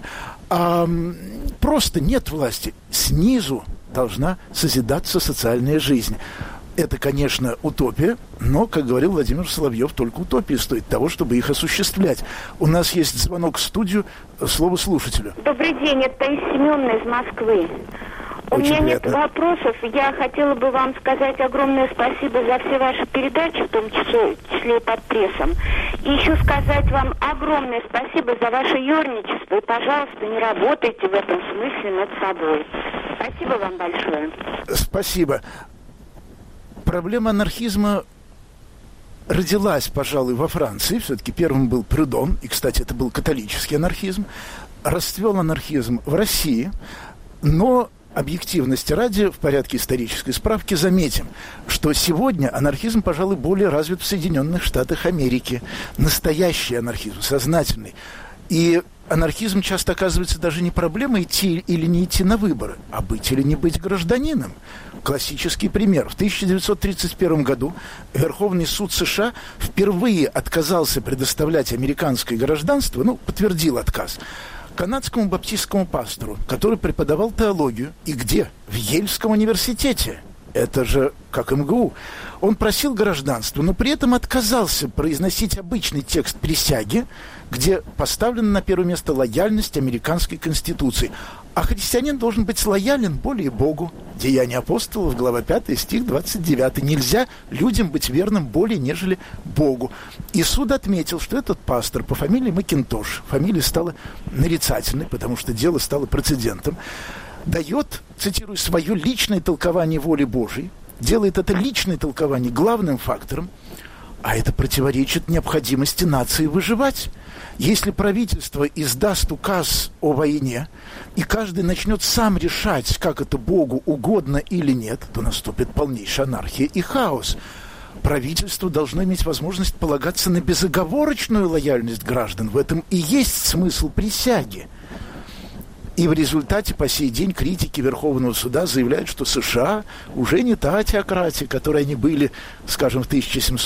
а просто нет власти. Снизу должна созидаться социальная жизнь. Это, конечно, утопия, но, как говорил Владимир Соловьев, только утопия стоит того, чтобы их осуществлять. У нас есть звонок в студию. Слово слушателю. Добрый день, это Таисия Семеновна из Москвы. У меня нет вопросов. Я хотела бы вам сказать огромное спасибо за все ваши передачи, в том числе и под прессом. И еще сказать вам огромное спасибо за ваше юрничество. И, пожалуйста, не работайте в этом смысле над собой. Спасибо вам большое. Спасибо. Проблема анархизма родилась, пожалуй, во Франции. Все-таки первым был Прюдон, и, кстати, это был католический анархизм. Расцвел анархизм в России, но объективности ради, в порядке исторической справки, заметим, что сегодня анархизм, пожалуй, более развит в Соединенных Штатах Америки. Настоящий анархизм, сознательный. И анархизм часто оказывается даже не проблемой идти или не идти на выборы, а быть или не быть гражданином. Классический пример. В 1931 году Верховный суд США впервые отказался предоставлять американское гражданство, подтвердил отказ, канадскому баптистскому пастору, который преподавал теологию. И где? В Ельском университете. Это же как МГУ. Он просил гражданства, но при этом отказался произносить обычный текст присяги, где поставлена на первое место лояльность американской конституции. А христианин должен быть лоялен более Богу. Деяния апостолов, глава 5, стих 29. Нельзя людям быть верным более, нежели Богу. И суд отметил, что этот пастор по фамилии Макинтош, фамилия стала нарицательной, потому что дело стало прецедентом, дает, цитирую, свое личное толкование воли Божией, делает это личное толкование главным фактором, а это противоречит необходимости нации выживать. Если правительство издаст указ о войне, и каждый начнет сам решать, как это Богу угодно или нет, то наступит полнейшая анархия и хаос. Правительство должно иметь возможность полагаться на безоговорочную лояльность граждан. В этом и есть смысл присяги. И в результате по сей день критики Верховного суда заявляют, что США уже не та теократия, которой они были, скажем, в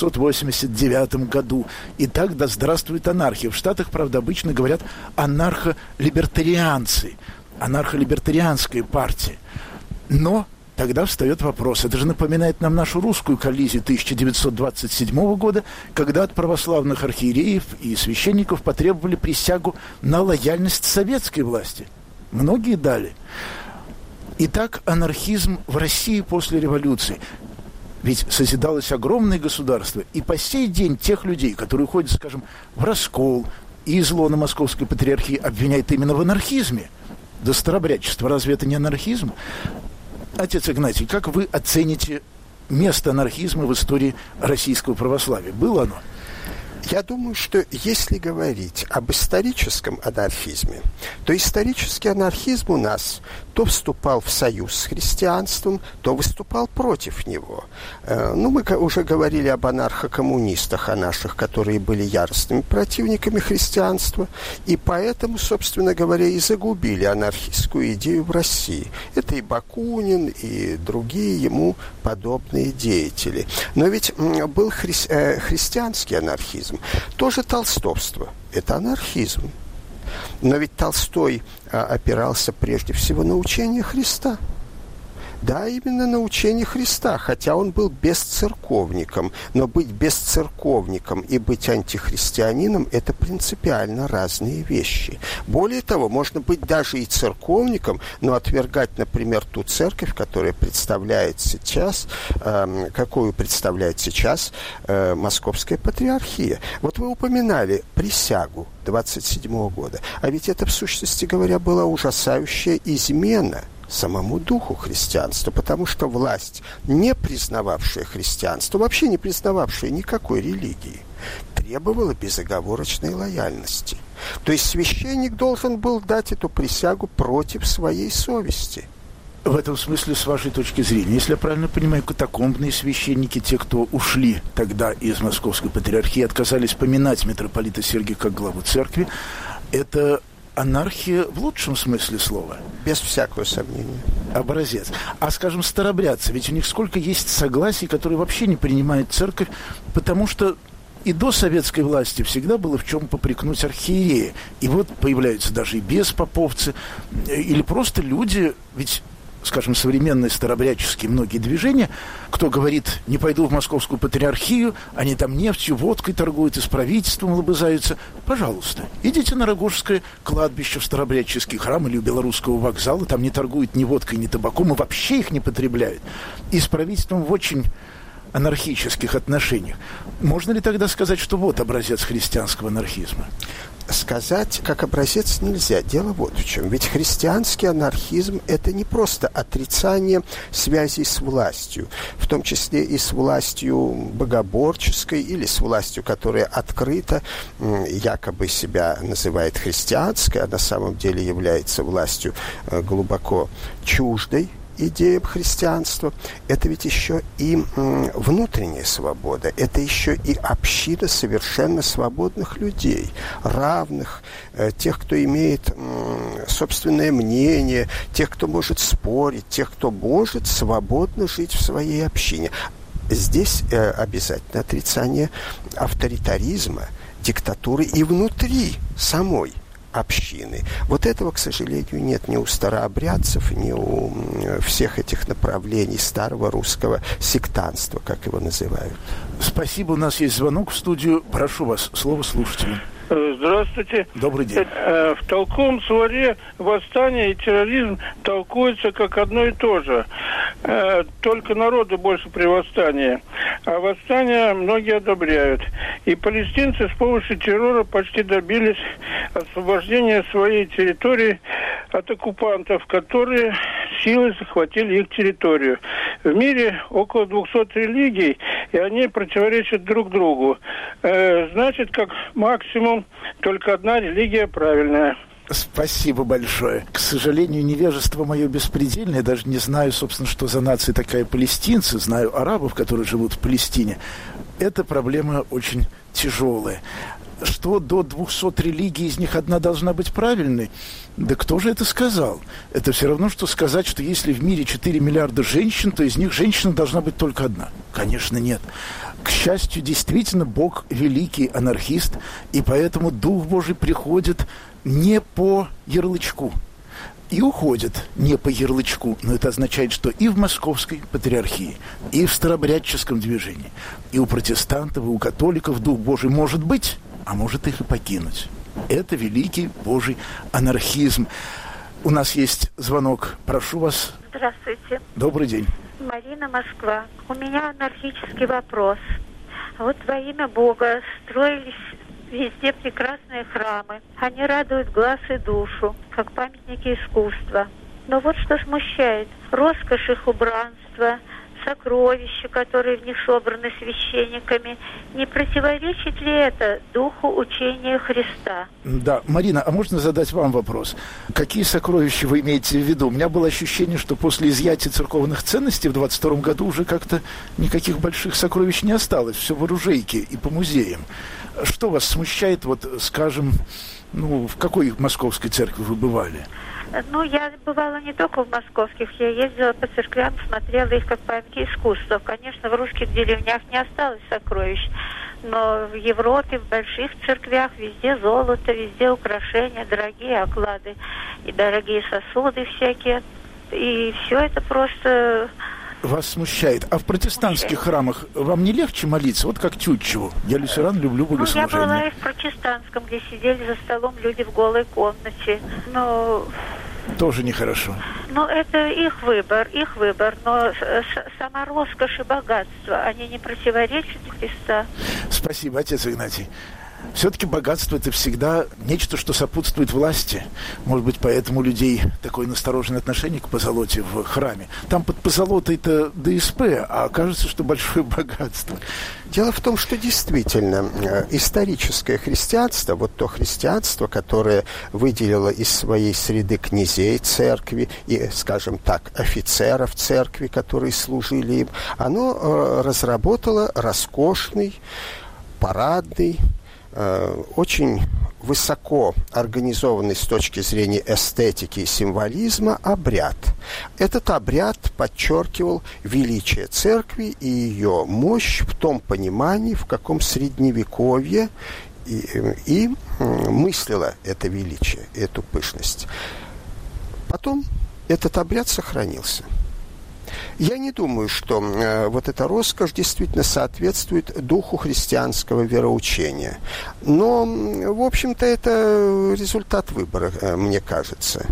1789 году. И так да здравствует анархия. В Штатах, правда, обычно говорят анархо-либертарианцы, анархо-либертарианская партия. Но тогда встает вопрос. Это же напоминает нам нашу русскую коллизию 1927 года, когда от православных архиереев и священников потребовали присягу на лояльность советской власти. Многие дали. Итак, анархизм в России после революции. Ведь созидалось огромное государство, и по сей день тех людей, которые уходят, скажем, в раскол и из лона Московской Патриархии, обвиняют именно в анархизме. Да старобрячество, разве это не анархизм? Отец Игнатий, как вы оцените место анархизма в истории российского православия? Было оно? Я думаю, что если говорить об историческом анархизме, то исторический анархизм у нас то вступал в союз с христианством, то выступал против него. Мы уже говорили об анархокоммунистах, о наших, которые были яростными противниками христианства, и поэтому, собственно говоря, и загубили анархистскую идею в России. Это и Бакунин, и другие ему подобные деятели. Но ведь был христианский анархизм, тоже толстовство. Это анархизм. Но ведь Толстой опирался прежде всего на учение Христа. Да, именно на учение Христа, хотя он был бесцерковником. Но быть бесцерковником и быть антихристианином – это принципиально разные вещи. Более того, можно быть даже и церковником, но отвергать, например, ту церковь, которая представляет сейчас, какую представляет сейчас Московская Патриархия. Вот вы упоминали присягу 27-го года. А ведь это, в сущности говоря, была ужасающая измена самому духу христианства, потому что власть, не признававшая христианство, вообще не признававшая никакой религии, требовала безоговорочной лояльности. То есть священник должен был дать эту присягу против своей совести. В этом смысле, с вашей точки зрения, если я правильно понимаю, катакомбные священники, те, кто ушли тогда из Московской Патриархии, отказались поминать митрополита Сергия как главу церкви, это анархия в лучшем смысле слова? Без всякого сомнения. Образец. А, скажем, старобрядцы, ведь у них сколько есть согласий, которые вообще не принимает церковь, потому что и до советской власти всегда было в чем попрекнуть архиерея. И вот появляются даже и беспоповцы, или просто люди, ведь, скажем, современные старобрядческие многие движения, кто говорит, не пойду в Московскую Патриархию, они там нефтью, водкой торгуют и с правительством лобызаются. Пожалуйста, идите на Рогожское кладбище, в старобрядческий храм или у Белорусского вокзала, там не торгуют ни водкой, ни табаком, и вообще их не потребляют. И с правительством в очень анархических отношениях. Можно ли тогда сказать, что вот образец христианского анархизма? Сказать как образец нельзя. Дело вот в чем. Ведь христианский анархизм – это не просто отрицание связей с властью, в том числе и с властью богоборческой или с властью, которая открыто якобы себя называет христианской, а на самом деле является властью глубоко чуждой идеям христианства. Это ведь еще и внутренняя свобода, это еще и община совершенно свободных людей, равных, тех, кто имеет собственное мнение, тех, кто может спорить, тех, кто может свободно жить в своей общине. Здесь обязательно отрицание авторитаризма, диктатуры и внутри самой общины. Вот этого, к сожалению, нет ни у старообрядцев, ни у всех этих направлений старого русского сектантства, как его называют. Спасибо. У нас есть звонок в студию. Прошу вас, слово слушателю. Здравствуйте. Добрый день. В толковом словаре восстание и терроризм толкуются как одно и то же. Только народу больше при восстании. А восстание многие одобряют. И палестинцы с помощью террора почти добились освобождения своей территории от оккупантов, которые силой захватили их территорию. В мире около 200 религий, и они противоречат друг другу. Значит, как максимум, только одна религия правильная. Спасибо большое. К сожалению, невежество мое беспредельное. Я даже не знаю, собственно, что за нация такая палестинцы. Знаю арабов, которые живут в Палестине. Эта проблема очень тяжелая. Что до 200 религий, из них одна должна быть правильной? Да кто же это сказал? Это все равно, что сказать, что если в мире 4 миллиарда женщин, то из них женщина должна быть только одна. Конечно, нет. К счастью, действительно, Бог великий анархист, и поэтому Дух Божий приходит не по ярлычку и уходит не по ярлычку. Но это означает, что и в Московской Патриархии, и в старобрядческом движении, и у протестантов, и у католиков Дух Божий может быть, а может их и покинуть. Это великий Божий анархизм. У нас есть звонок. Прошу вас. Здравствуйте. Добрый день. Марина, Москва. У меня анархический вопрос. Вот во имя Бога строились везде прекрасные храмы. Они радуют глаз и душу, как памятники искусства. Но вот что смущает. Роскошь их убранства, сокровища, которые в них собраны священниками. Не противоречит ли это духу учения Христа? Да, Марина, а можно задать вам вопрос? Какие сокровища вы имеете в виду? У меня было ощущение, что после изъятия церковных ценностей в 22 году уже как-то никаких больших сокровищ не осталось. Все в оружейке и по музеям. Что вас смущает, вот, скажем, в какой московской церкви вы бывали? Я бывала не только в московских, я ездила по церквям, смотрела их как памятники искусства. Конечно, в русских деревнях не осталось сокровищ, но в Европе, в больших церквях везде золото, везде украшения, дорогие оклады и дорогие сосуды всякие. И все это просто... Вас смущает. А в протестантских храмах вам не легче молиться? Вот как Тютчеву. Я лютеран, люблю богослужение. Я была и в протестантском, где сидели за столом люди в голой комнате. Тоже нехорошо. Это их выбор. Но сама роскошь и богатство, они не противоречат Христа. Спасибо, отец Игнатий. Все-таки богатство – это всегда нечто, что сопутствует власти. Может быть, поэтому у людей такое настороженное отношение к позолоте в храме. Там под позолотой-то ДСП, а кажется, что большое богатство. Дело в том, что действительно историческое христианство, вот то христианство, которое выделило из своей среды князей церкви и, скажем так, офицеров церкви, которые служили им, оно разработало роскошный, парадный, очень высоко организованный с точки зрения эстетики и символизма обряд. Этот обряд подчеркивал величие церкви и ее мощь в том понимании, в каком средневековье и мыслило это величие, эту пышность. Потом этот обряд сохранился. Я не думаю, что вот эта роскошь действительно соответствует духу христианского вероучения. Но, в общем-то, это результат выбора, мне кажется.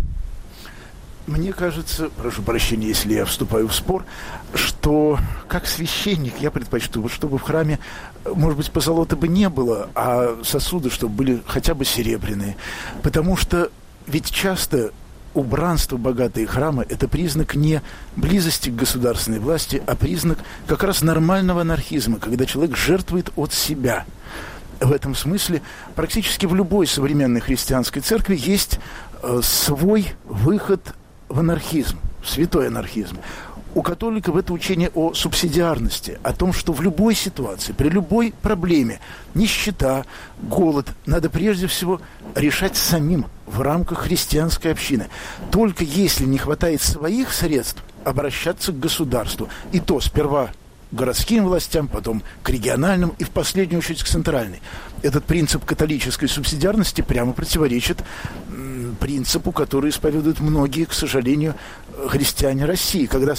Мне кажется, прошу прощения, если я вступаю в спор, что как священник я предпочту, чтобы в храме, может быть, позолоты бы не было, а сосуды, чтобы были хотя бы серебряные. Потому что ведь часто убранство богатые храмы – это признак не близости к государственной власти, а признак как раз нормального анархизма, когда человек жертвует от себя. В этом смысле практически в любой современной христианской церкви есть свой выход в анархизм, в святой анархизм. У католиков это учение о субсидиарности, о том, что в любой ситуации, при любой проблеме, нищета, голод, надо прежде всего решать самим в рамках христианской общины. Только если не хватает своих средств, обращаться к государству. И то сперва к городским властям, потом к региональным и в последнюю очередь к центральной. Этот принцип католической субсидиарности прямо противоречит принципу, который исповедуют многие, к сожалению, христиане России, когда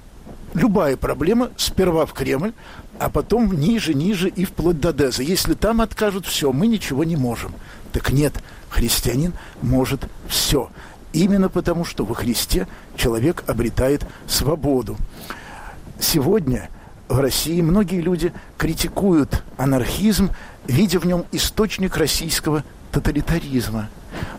любая проблема сперва в Кремль, а потом ниже и вплоть до Деза. Если там откажут, все, мы ничего не можем. Так нет, христианин может все. Именно потому, что во Христе человек обретает свободу. Сегодня в России многие люди критикуют анархизм, видя в нем источник российского тоталитаризма.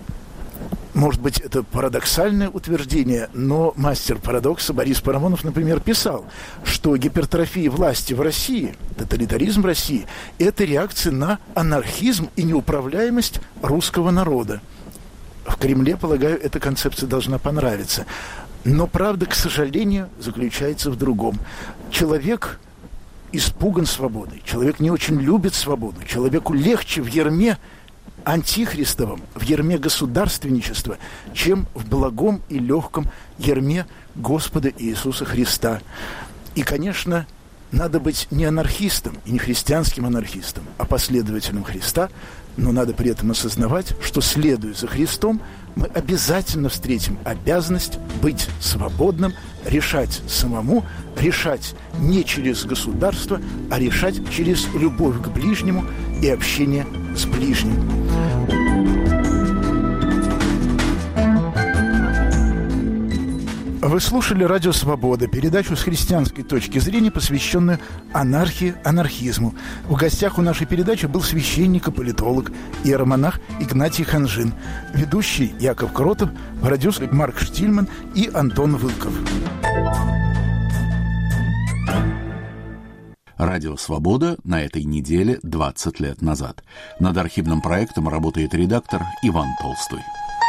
Может быть, это парадоксальное утверждение, но мастер парадокса Борис Парамонов, например, писал, что гипертрофия власти в России, тоталитаризм в России – это реакция на анархизм и неуправляемость русского народа. В Кремле, полагаю, эта концепция должна понравиться. Но правда, к сожалению, заключается в другом. Человек испуган свободой, человек не очень любит свободу, человеку легче в ярме антихристовом, в ярме государственничества, чем в благом и легком ярме Господа Иисуса Христа. И, конечно, надо быть не анархистом и не христианским анархистом, а последователем Христа, но надо при этом осознавать, что, следуя за Христом, мы обязательно встретим обязанность быть свободным, решать самому, решать не через государство, а решать через любовь к ближнему и общение с ближним. Вы слушали «Радио Свобода», передачу с христианской точки зрения, посвященную анархии, анархизму. В гостях у нашей передачи был священник и политолог, иеромонах Игнатий Ханжин, ведущий Яков Кротов, продюсер Марк Штильман и Антон Вылков. «Радио Свобода» на этой неделе 20 лет назад. Над архивным проектом работает редактор Иван Толстой.